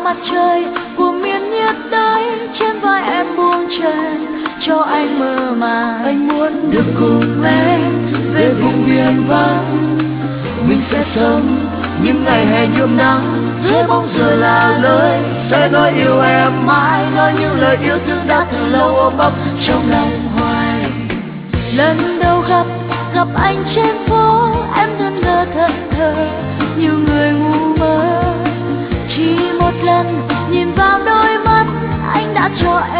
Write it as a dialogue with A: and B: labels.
A: mặt trời của miền nhiệt đới, trên vai em buông chân cho anh mơ màng. Anh muốn được cùng em về vùng biên vắng, mình sẽ sống những ngày hè nhuộm nắng, dưới bóng rơi là lời sẽ nói yêu em mãi, nói những lời yêu thương đã từ lâu ôm ấp trong lòng hoài. Lần đầu gặp anh trên phố, em ngẩn ngơ thẫn thờ như người ngu mơ. Chỉ một lần nhìn vào đôi mắt, anh đã cho